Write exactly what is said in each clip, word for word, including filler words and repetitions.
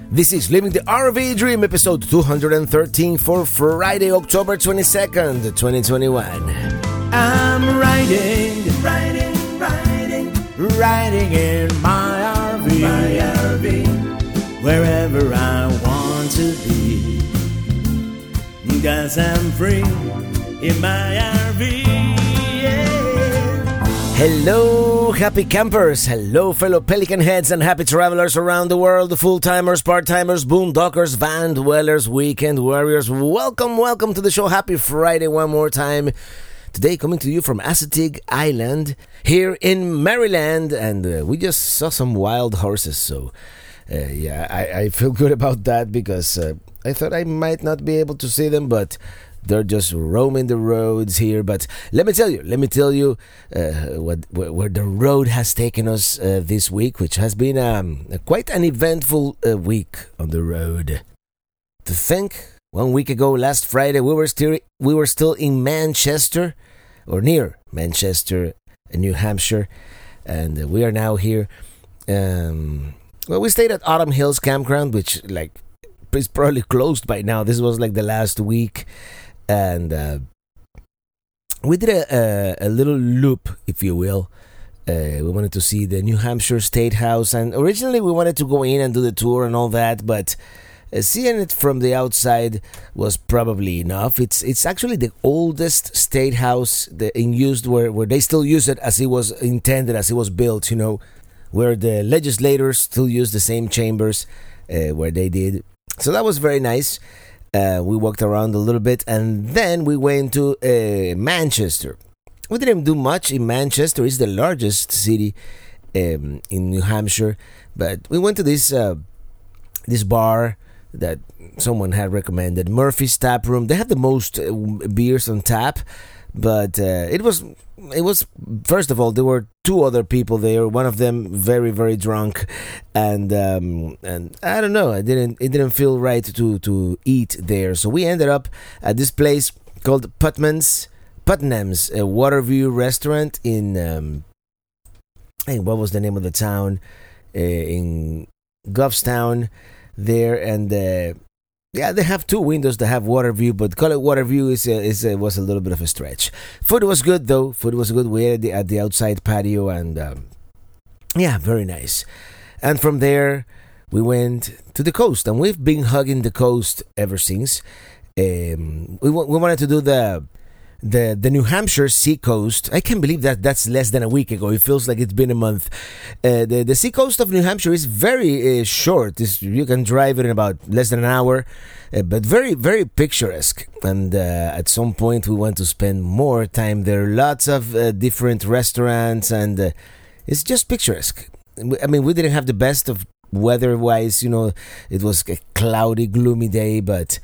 This is Living the R V Dream, episode two hundred thirteen for Friday, October twenty-second, twenty twenty-one. I'm riding, riding, riding, riding in my R V, my R V, wherever I want to be, 'cause I'm free in my R V. Hello, happy campers. Hello, fellow Pelican heads and happy travelers around the world. Full-timers, part-timers, boondockers, van dwellers, weekend warriors. Welcome, welcome to the show. Happy Friday one more time. Today coming to you from Assateague Island here in Maryland. And uh, we just saw some wild horses. So, uh, yeah, I, I feel good about that because uh, I thought I might not be able to see them, but they're just roaming the roads here. But let me tell you, let me tell you uh, what where, where the road has taken us uh, this week, which has been um, quite an eventful uh, week on the road. To think, one week ago, last Friday, we were still we were still in Manchester, or near Manchester, New Hampshire, and uh, we are now here. Um, well, we stayed at Autumn Hills Campground, which like is probably closed by now. This was like the last week. And uh, we did a, a, a little loop, if you will. Uh, we wanted to see the New Hampshire State House. And originally we wanted to go in and do the tour and all that. But uh, seeing it from the outside was probably enough. It's it's actually the oldest state house that in used where, where they still use it as it was intended, as it was built, you know. Where the legislators still use the same chambers uh, where they did. So that was very nice. Uh, we walked around a little bit, and then we went to uh, Manchester. We didn't do much in Manchester. It's the largest city um, in New Hampshire, but we went to this uh, this bar that someone had recommended, Murphy's Tap Room. They have the most uh, beers on tap, but uh, it was it was first of all there were two other people there. One of them very very drunk, and um, and I don't know. I didn't it didn't feel right to to eat there. So we ended up at this place called Putman's Putnam's a Waterview restaurant in um, hey, what was the name of the town uh, in Goffstown there, and uh, yeah, they have two windows that have water view, but call it water view is, a, is a, was a little bit of a stretch. Food was good though. Food was good. We ate at the, at the outside patio, and um, yeah, very nice. And from there, we went to the coast, and we've been hugging the coast ever since. Um, we we wanted to do the the the New Hampshire Seacoast. I can't believe that that's less than a week ago. It feels like it's been a month. Uh, the the Seacoast of New Hampshire is very uh, short. It's, you can drive it in about less than an hour, uh, but very very picturesque. And uh, at some point we want to spend more time there. Lots of uh, different restaurants, and uh, it's just picturesque. I mean, we didn't have the best of weather-wise. You know, it was a cloudy, gloomy day, but.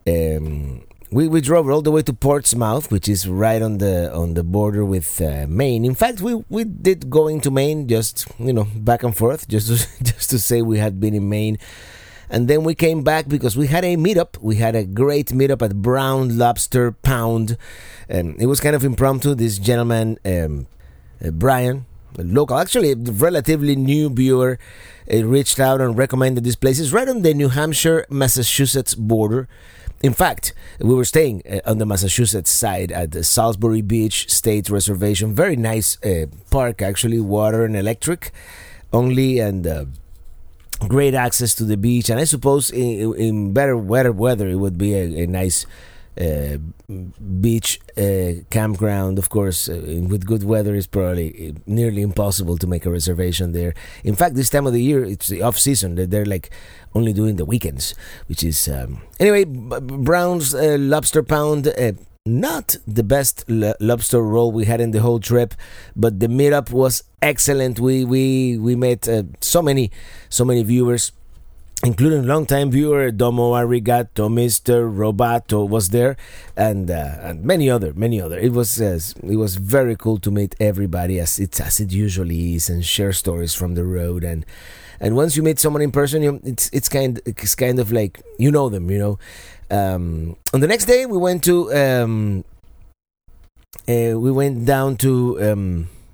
Um, We we drove all the way to Portsmouth, which is right on the on the border with uh, Maine. In fact, we, we did go into Maine, just you know, back and forth, just to, just to say we had been in Maine, and then we came back because we had a meetup. We had a great meetup at Brown Lobster Pound. Um, it was kind of impromptu. This gentleman, um, uh, Brian, a local, actually a relatively new viewer, uh, reached out and recommended this place. It's right on the New Hampshire-Massachusetts border. In fact, we were staying uh, on the Massachusetts side at the Salisbury Beach State Reservation. Very nice uh, park, actually, water and electric only, and uh, great access to the beach. And I suppose in, in better weather, weather, it would be a, a nice uh, beach uh, campground. Of course, uh, with good weather, it's probably nearly impossible to make a reservation there. In fact, this time of the year, it's the off season. They're, they're like only doing the weekends, which is um, anyway. B- Brown's uh, Lobster Pound, uh, not the best lo- lobster roll we had in the whole trip, but the meetup was excellent. We we we met uh, so many so many viewers, including longtime viewer Domo Arigato, Mister Robato was there, and uh, and many other many other. It was uh, it was very cool to meet everybody as it as it usually is, and share stories from the road. And and once you meet someone in person, you, it's it's kind it's kind of like you know them, you know. Um, on the next day, we went to um, uh, we went down to um,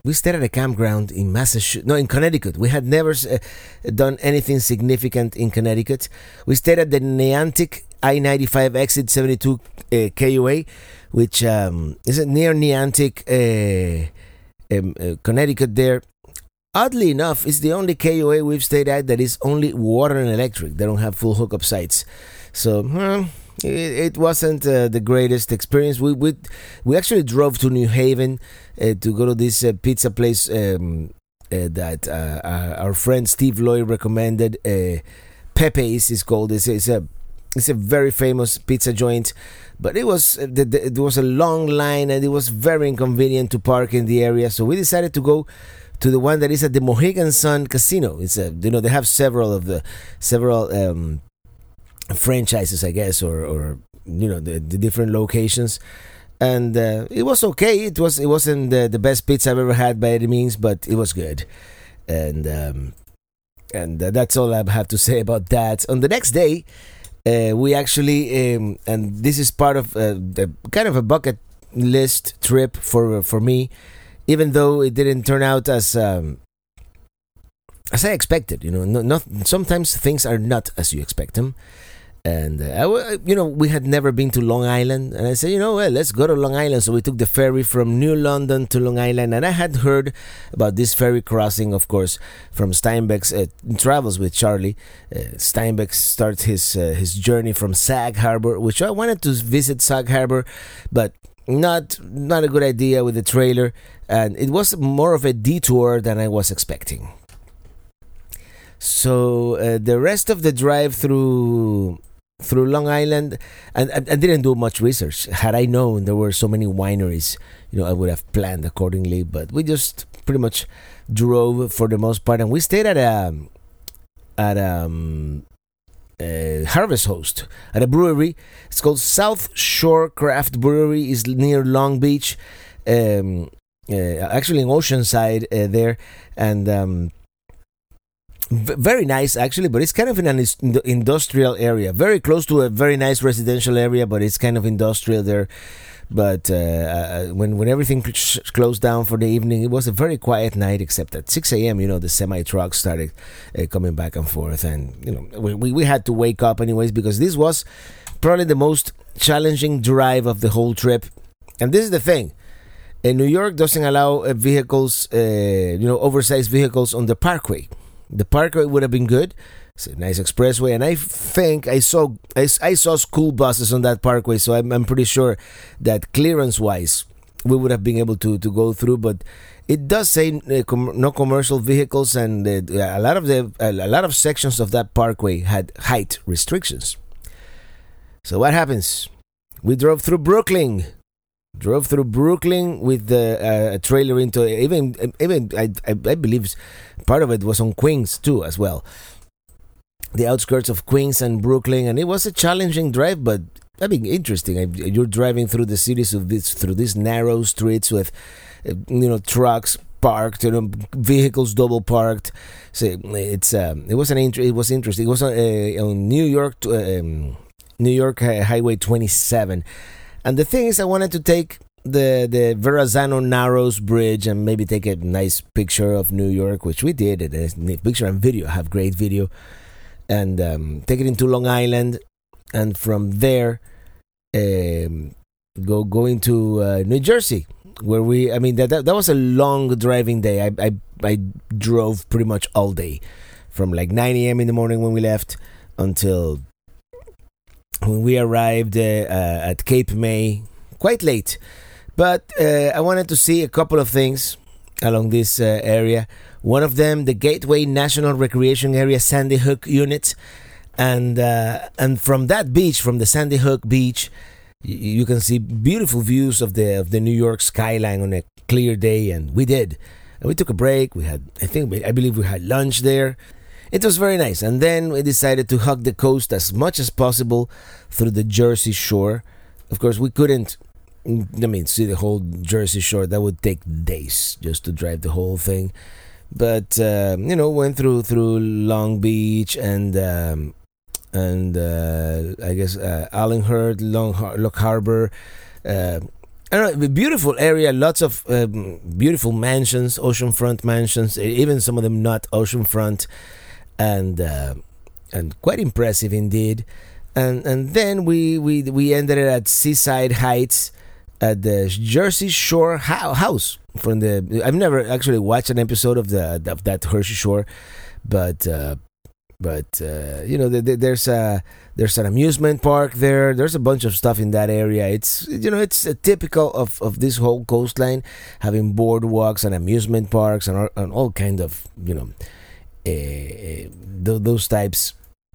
we stayed at a campground in Massachusetts, no, in Connecticut. We had never uh, done anything significant in Connecticut. We stayed at the Neantic I ninety-five exit seventy-two uh, K U A, which um, is near Neantic, uh, um, uh, Connecticut there. Oddly enough, it's the only K U A we've stayed at that is only water and electric. They don't have full hookup sites. So, well, it, it wasn't uh, the greatest experience. We we, we actually drove to New Haven uh, to go to this uh, pizza place um, uh, that uh, our friend Steve Lloyd recommended. Uh, Pepe's is called. It's, it's a it's a very famous pizza joint, but it was uh, the, the, there was a long line and it was very inconvenient to park in the area. So we decided to go to the one that is at the Mohegan Sun Casino. It's a, you know, they have several of the several um, franchises, I guess, or, or you know, the, the different locations. And uh, it was okay. It was it wasn't the, the best pizza I've ever had by any means, but it was good. And um, and uh, that's all I have to say about that. On the next day, uh, we actually um, and this is part of uh, the kind of a bucket list trip for for me. Even though it didn't turn out as um, as I expected, you know, no, not sometimes things are not as you expect them. And uh, I, you know, we had never been to Long Island, and I said, you know, well, let's go to Long Island. So we took the ferry from New London to Long Island, and I had heard about this ferry crossing, of course, from Steinbeck's uh, Travels with Charlie. Uh, Steinbeck starts his uh, his journey from Sag Harbor, which I wanted to visit Sag Harbor, but not not a good idea with the trailer. And it was more of a detour than I was expecting. So uh, the rest of the drive through through Long Island, and I, I didn't do much research. Had I known there were so many wineries, you know, I would have planned accordingly. But we just pretty much drove for the most part, and we stayed at a at um, a Harvest Host at a brewery. It's called South Shore Craft Brewery. It's near Long Beach. Um, Uh, actually in Oceanside uh, there, and um, v- very nice actually, but it's kind of in an is- industrial area, very close to a very nice residential area, but it's kind of industrial there. But uh, uh, when when everything cl- closed down for the evening, it was a very quiet night, except at six a.m. you know, the semi trucks started uh, coming back and forth, and you know, we, we we had to wake up anyways, because this was probably the most challenging drive of the whole trip. And this is the thing. Uh, New York doesn't allow uh, vehicles, uh, you know, oversized vehicles on the parkway. The parkway would have been good. It's a nice expressway, and I think I saw I, I saw school buses on that parkway, so I'm, I'm pretty sure that clearance-wise we would have been able to, to go through. But it does say uh, com- no commercial vehicles, and uh, a lot of the a lot of sections of that parkway had height restrictions. So what happens? We drove through Brooklyn. Drove through Brooklyn with the uh, trailer into even even I, I I believe part of it was on Queens too as well, the outskirts of Queens and Brooklyn, and it was a challenging drive, but I mean interesting. I, you're driving through the cities of this through these narrow streets with uh, you know trucks parked, you know vehicles double parked. So it's um, it was an inter- it was interesting. It was on, uh, on New York to, um, New York uh, Highway twenty-seven. And the thing is, I wanted to take the, the Verrazano Narrows Bridge and maybe take a nice picture of New York, which we did. It is a picture and video. I have great video. And um, take it into Long Island. And from there, um, go go into uh, New Jersey, where we, I mean, that, that, that was a long driving day. I, I, I drove pretty much all day. From like nine a.m. in the morning when we left until when we arrived uh, uh, at Cape May, quite late. But uh, I wanted to see a couple of things along this uh, area. One of them, the Gateway National Recreation Area Sandy Hook unit. And uh, and from that beach, from the Sandy Hook beach, y- you can see beautiful views of the of the New York skyline on a clear day. And we did. And we took a break. We had, I think, we, I believe we had lunch there. It was very nice. And then we decided to hug the coast as much as possible through the Jersey Shore. Of course, we couldn't, I mean, see the whole Jersey Shore. That would take days just to drive the whole thing. But, uh, you know, went through through Long Beach and, um, and uh, I guess, uh, Allenhurst, Long Har- Lock Harbor, uh, I don't know, a beautiful area, lots of um, beautiful mansions, oceanfront mansions, e- even some of them not oceanfront, and uh, and quite impressive indeed. And and then we we we ended it at Seaside Heights, at the Jersey Shore ho- house from the. I've never actually watched an episode of the of that Jersey Shore, but uh, but uh, you know the, the, there's a there's an amusement park there. There's a bunch of stuff in that area. It's you know it's a typical of, of this whole coastline, having boardwalks and amusement parks and all, and all kind of you know uh, th- those types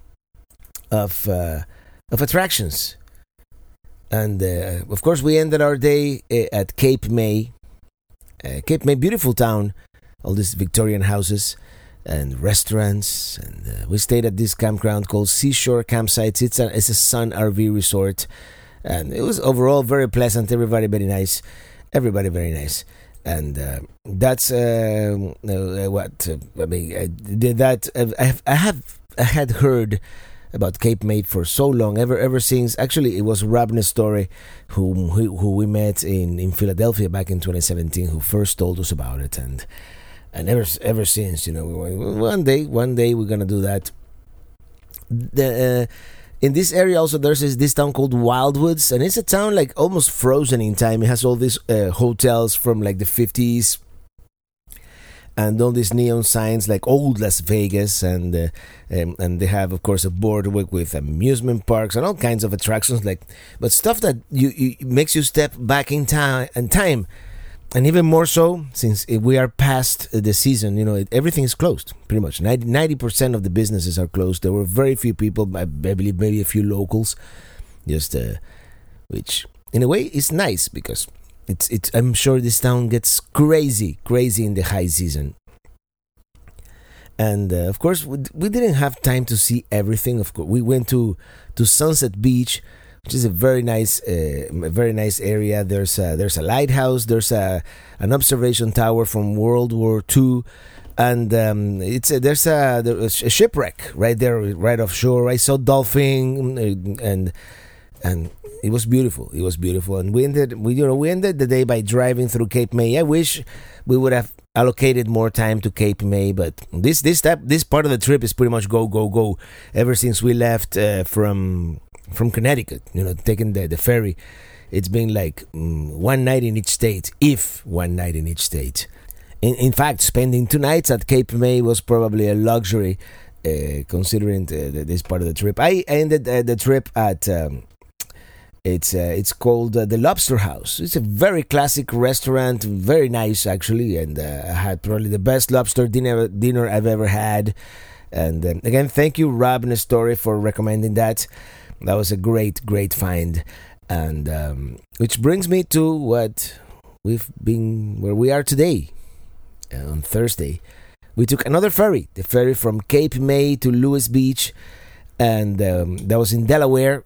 of uh, of attractions. And uh, of course, we ended our day uh, at Cape May. Uh, Cape May, beautiful town, all these Victorian houses and restaurants. And uh, we stayed at this campground called Seashore Campsites. It's a, it's a Sun R V resort. And it was overall very pleasant. Everybody very nice. Everybody very nice. And uh, that's uh, uh, what uh, I mean. I did that. I have, I have I had heard about Cape May for so long, ever ever since. Actually, it was Rob Nestori, who, who who we met in, in Philadelphia back in twenty seventeen, who first told us about it, and and ever ever since, you know, we were, one day one day we're gonna do that. The uh, in this area also there's this, this town called Wildwoods, and it's a town like almost frozen in time. It has all these uh, hotels from like the fifties. And all these neon signs like old Las Vegas, and uh, um, and they have of course a boardwalk with amusement parks and all kinds of attractions, like but stuff that you, you makes you step back in time and time, and even more so since we are past the season. You know, it, everything is closed pretty much. ninety percent of the businesses are closed. There were very few people, I believe maybe a few locals, just uh, which in a way is nice because. It's it's. I'm sure this town gets crazy, crazy in the high season. And uh, of course, we, we didn't have time to see everything. Of course, we went to, to Sunset Beach, which is a very nice, uh, very nice area. There's a, there's a lighthouse. There's a an observation tower from World War Two, and um, it's a, there's a, there's a shipwreck right there, right offshore. I saw dolphin and and. It was beautiful. It was beautiful, and we ended. We you know we ended the day by driving through Cape May. I wish we would have allocated more time to Cape May, but this this step this part of the trip is pretty much go go go. Ever since we left uh, from from Connecticut, you know, taking the the ferry, it's been like um, one night in each state, if one night in each state. In in fact, spending two nights at Cape May was probably a luxury, uh, considering the, the, this part of the trip. I ended uh, the trip at. Um, It's uh, it's called uh, the Lobster House. It's a very classic restaurant, very nice actually, and uh, I had probably the best lobster dinner dinner I've ever had. And um, again, thank you, Rob Nestori, for recommending that. That was a great, great find. And um, which brings me to what we've been, where we are today, uh, on Thursday. We took another ferry, the ferry from Cape May to Lewis Beach, and um, that was in Delaware.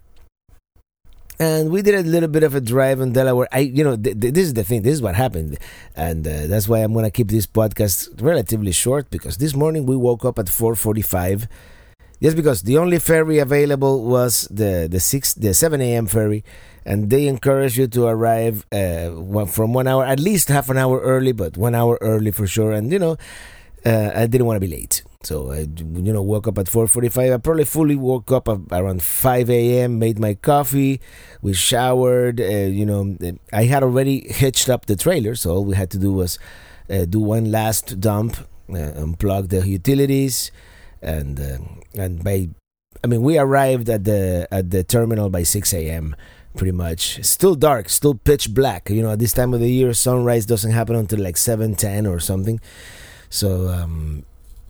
And we did a little bit of a drive in Delaware. I, you know, th- th- this is the thing. This is what happened, and uh, that's why I'm gonna keep this podcast relatively short. Because this morning we woke up at four forty-five, just because the only ferry available was the the six the seven a.m. ferry, and they encourage you to arrive uh, from one hour, at least half an hour early, but one hour early for sure. And you know, uh, I didn't want to be late. So I, you know, woke up at four forty-five. I probably fully woke up around five a.m., made my coffee, we showered, uh, you know, I had already hitched up the trailer, so all we had to do was uh, do one last dump, uh, unplug the utilities, and uh, and by, I mean, we arrived at the at the terminal by six a.m., pretty much. Still dark, still pitch black. You know, at this time of the year, sunrise doesn't happen until like seven ten or something. So, um...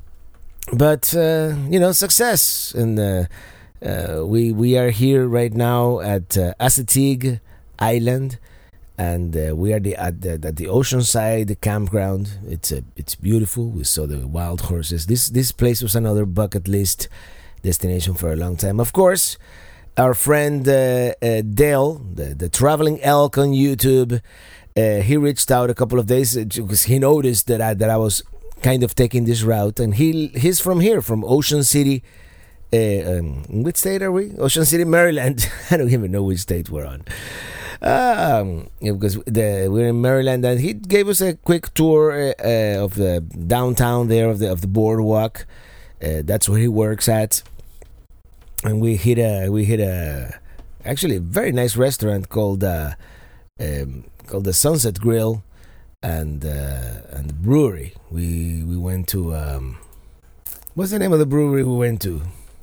But uh, you know, success, and uh, uh, we we are here right now at uh, Assateague Island, and uh, we are the, at the at the Oceanside campground. It's a it's beautiful. We saw the wild horses. This this place was another bucket list destination for a long time. Of course, our friend uh, uh, Dale, the the traveling elk on YouTube, uh, he reached out a couple of days because he noticed that I that I was kind of taking this route, and he he's from here, from Ocean City. Uh, um, which state are we? Ocean City, Maryland. I don't even know which state we're on. um, yeah, because the, we're in Maryland, and he gave us a quick tour uh, uh, of the downtown there of the of the boardwalk. Uh, that's where he works at, and we hit a we hit a actually a very nice restaurant called uh, um, called the Sunset Grill, and uh, and the brewery. We we went to um, what's the name of the brewery we went to?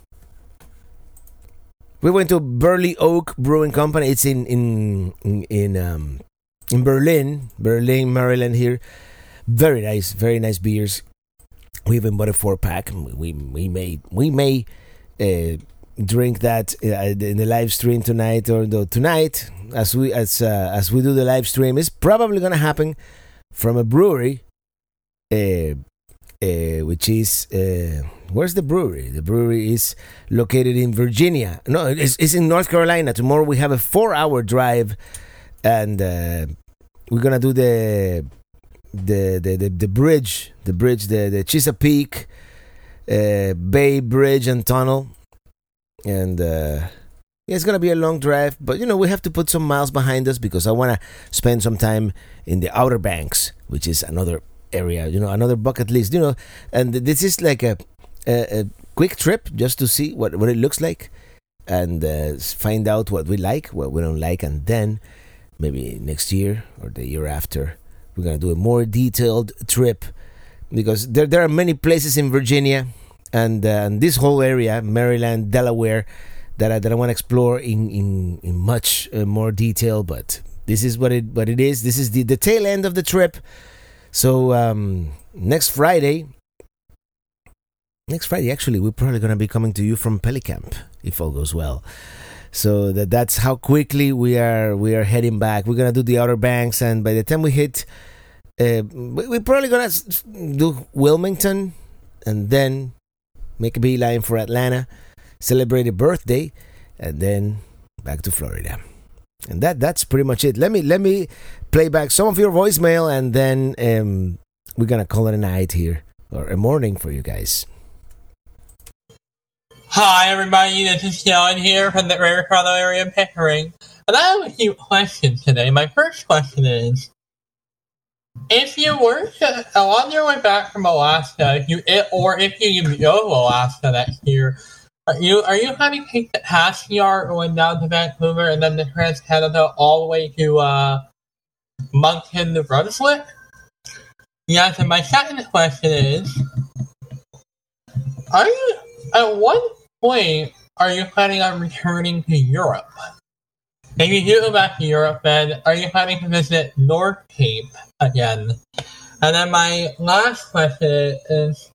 We went to Burley Oak Brewing Company. It's in in in in, um, in Berlin, Berlin, Maryland. Here, very nice, very nice beers. We even bought a four pack. We we may we may uh, drink that uh, in the live stream tonight, or no, tonight as we as uh, as we do the live stream. It's probably gonna happen from a brewery, uh, uh, which is. Uh, Where's the brewery? The brewery is located in Virginia. No, it's, it's in North Carolina. Tomorrow we have a four-hour drive, and uh, we're gonna do the the the the, the bridge, the bridge, the the Chesapeake uh, Bay Bridge and Tunnel, and uh, yeah, it's gonna be a long drive. But you know, we have to put some miles behind us because I wanna spend some time in the Outer Banks, which is another area. You know, another bucket list. You know, and this is like a A, a quick trip just to see what, what it looks like, and uh, find out what we like, what we don't like, and then maybe next year or the year after we're gonna do a more detailed trip, because there there are many places in Virginia and, uh, and this whole area, Maryland, Delaware, that I, that I want to explore in in, in much uh, more detail. But this is what it what it is. This is the, the tail end of the trip. So um, next Friday. Next Friday, actually, we're probably going to be coming to you from Pelicamp, if all goes well. So that that's how quickly we are we are heading back. We're going to do the Outer Banks, and by the time we hit, uh, we're probably going to do Wilmington, and then make a beeline for Atlanta, celebrate a birthday, and then back to Florida. And that that's pretty much it. Let me let me play back some of your voicemail, and then um, we're going to call it a night here, or a morning for you guys. Hi everybody, this is John here from the Greater Toronto area of Pickering, and I have a few questions today. My first question is, if you were to, on your way back from Alaska, if you, or if you even go to Alaska next year, are you are you having to take the Cassiar going down to Vancouver and then the Trans-Canada all the way to uh, Moncton, New Brunswick? Yes, and my second question is, are you, at what point are you planning on returning to Europe? If you do go back to Europe, then are you planning to visit North Cape again? And then my last question is,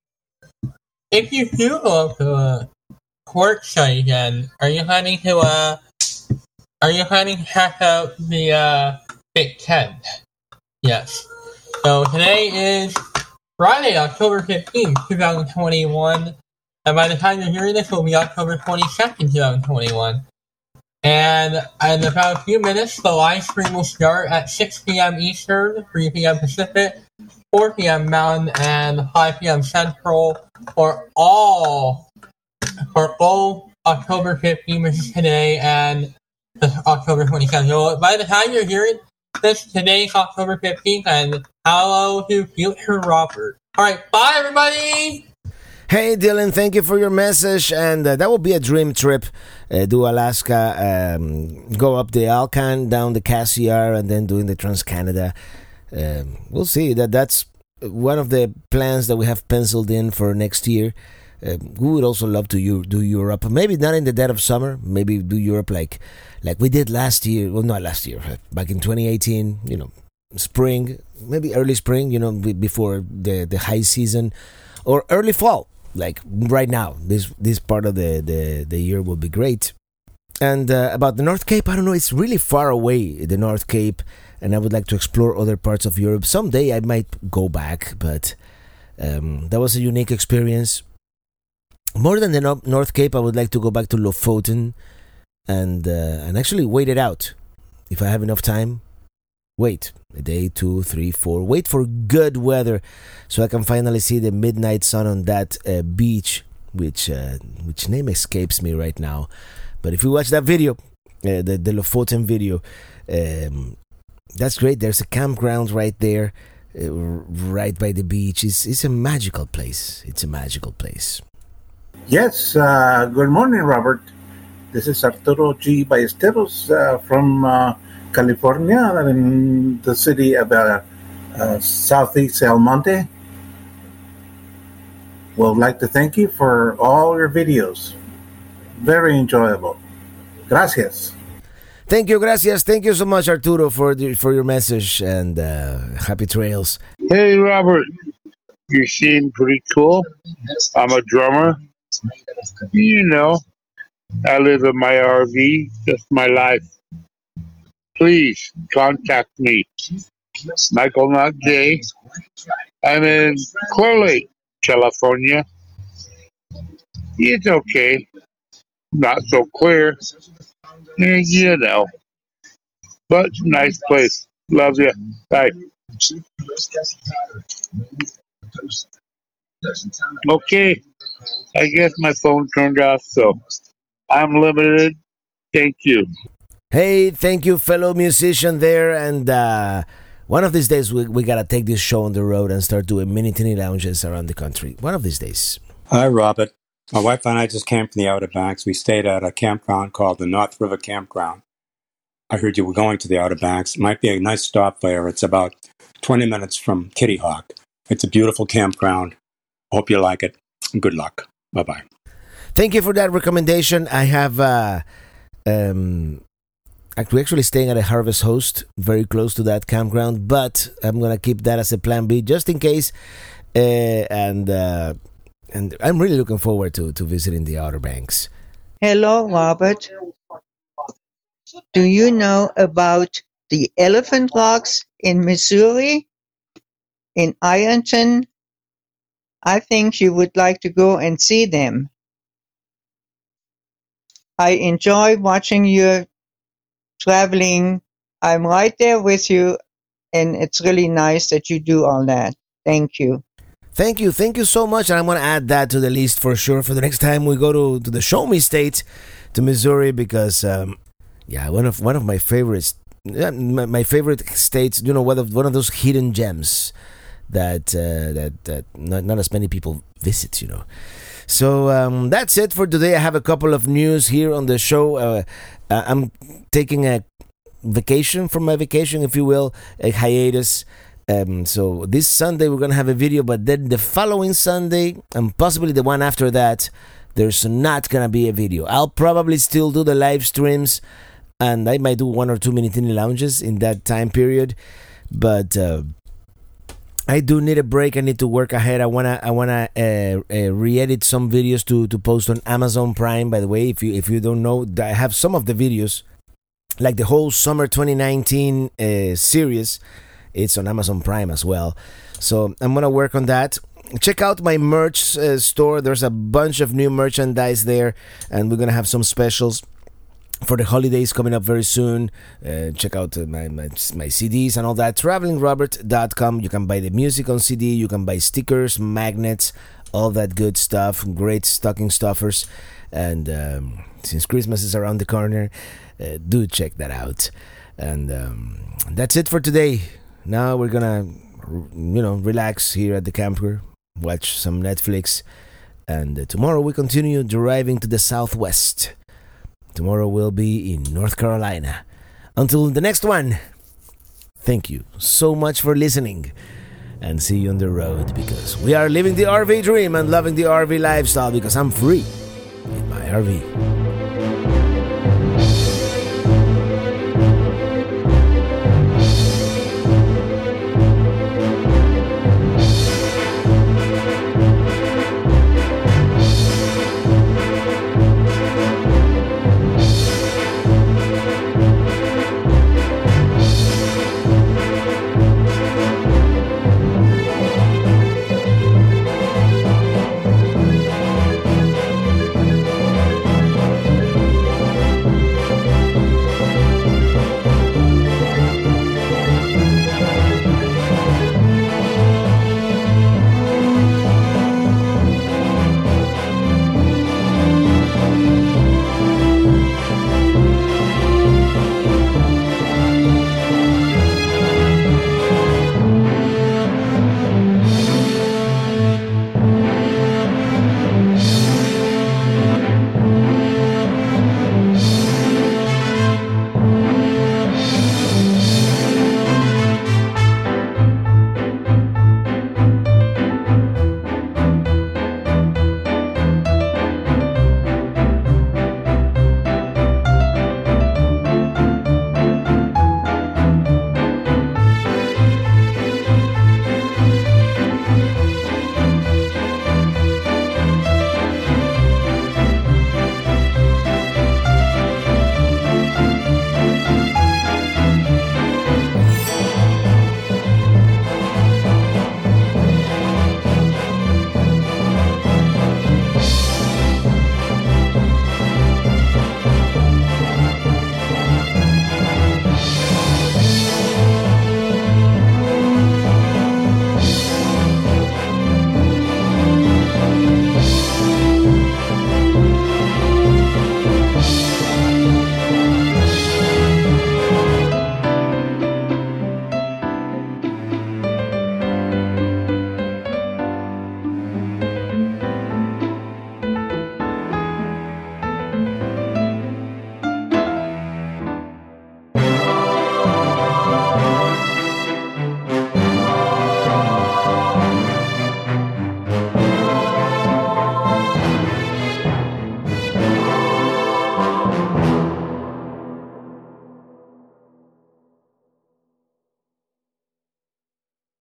if you do go to uh, Quartzsite again, are you planning to uh, are you planning to check out the uh, Big Ten? Yes. So today is Friday, October fifteenth, twenty twenty-one. And by the time you're hearing this, it will be October twenty-second, twenty twenty-one. And in about a few minutes, the live stream will start at six p.m. Eastern, three p.m. Pacific, four p.m. Mountain, and five p.m. Central for all, for both October fifteenth, which is today, and October twenty-second. So by the time you're hearing this, today's October fifteenth, and hello to future Robert. Alright, bye everybody! Hey Dylan, thank you for your message, and uh, that will be a dream trip. Uh, do Alaska, um, go up the Alcan, down the Cassiar, and then doing the Trans-Canada. Um, we'll see. That that's one of the plans that we have penciled in for next year. Uh, we would also love to u- do Europe, maybe not in the dead of summer. Maybe do Europe like like we did last year. Well, not last year, back in twenty eighteen. You know, spring, maybe early spring. You know, before the the high season, or early fall. Like right now, this this part of the, the, the year will be great. And uh, about the North Cape, I don't know, it's really far away, the North Cape, and I would like to explore other parts of Europe. Someday I might go back, but um, that was a unique experience. More than the no- North Cape, I would like to go back to Lofoten and uh, and actually wait it out. If I have enough time, wait a day, two, three, four. Wait for good weather so I can finally see the midnight sun on that uh, beach, which uh, which name escapes me right now. But if you watch that video, uh, the the Lofoten video. Um, that's great. There's a campground right there, uh, right by the beach. It's it's a magical place. It's a magical place. Yes. Uh, good morning, Robert. This is Arturo G. Ballesteros uh, from uh, California, in the city of uh, uh, Southeast El Monte. Would like to thank you for all your videos. Very enjoyable. Gracias. Thank you, gracias. Thank you so much, Arturo, for the, for your message, and uh, happy trails. Hey, Robert. You seem pretty cool. I'm a drummer. You know, I live in my R V. That's my life. Please contact me. Michael, not Jay. I'm in Clear Lake, California. It's okay. Not so clear. Eh, You know. But nice place. Love you. Bye. Okay. I guess my phone turned off, so I'm limited. Thank you. Hey, thank you, fellow musician there, and uh, one of these days we we gotta take this show on the road and start doing mini tiny lounges around the country. One of these days. Hi, Robert. My wife and I just came from the Outer Banks. We stayed at a campground called the North River Campground. I heard you were going to the Outer Banks. It might be a nice stop there. It's about twenty minutes from Kitty Hawk. It's a beautiful campground. Hope you like it. Good luck. Bye-bye. Thank you for that recommendation. I have uh, um, we're actually staying at a Harvest Host, very close to that campground, but I'm gonna keep that as a plan B just in case. Uh, and uh, and I'm really looking forward to to visiting the Outer Banks. Hello, Robert. Do you know about the Elephant Rocks in Missouri? In Ironton? I think you would like to go and see them. I enjoy watching you traveling. I'm right there with you, and it's really nice that you do all that. Thank you. Thank you, thank you so much, and I'm gonna add that to the list for sure for the next time we go to, to the Show Me State, to Missouri, because um, yeah, one of one of my favorites, yeah, my, my favorite states. You know, one of one of those hidden gems that uh, that that not, not as many people visit. You know, so um, that's it for today. I have a couple of news here on the show. Uh, I'm taking a vacation from my vacation, if you will, a hiatus. Um, so this Sunday we're gonna have a video, but then the following Sunday and possibly the one after that, there's not gonna be a video. I'll probably still do the live streams, and I might do one or two mini tiny lounges in that time period. But uh, I do need a break. I need to work ahead. I wanna I wanna uh, uh, re-edit some videos to, to post on Amazon Prime. By the way, if you if you don't know, I have some of the videos, like the whole summer twenty nineteen uh, series. It's on Amazon Prime as well. So I'm going to work on that. Check out my merch uh, store. There's a bunch of new merchandise there. And we're going to have some specials for the holidays coming up very soon. Uh, check out uh, my, my my C Ds and all that. traveling robert dot com. You can buy the music on C D. You can buy stickers, magnets, all that good stuff. Great stocking stuffers. And um, since Christmas is around the corner, uh, do check that out. And um, that's it for today. Now we're gonna, you know, relax here at the camper, watch some Netflix, and uh, tomorrow we continue driving to the southwest. Tomorrow we'll be in North Carolina. Until the next one, thank you so much for listening, and see you on the road, because we are living the R V dream and loving the R V lifestyle, because I'm free in my R V.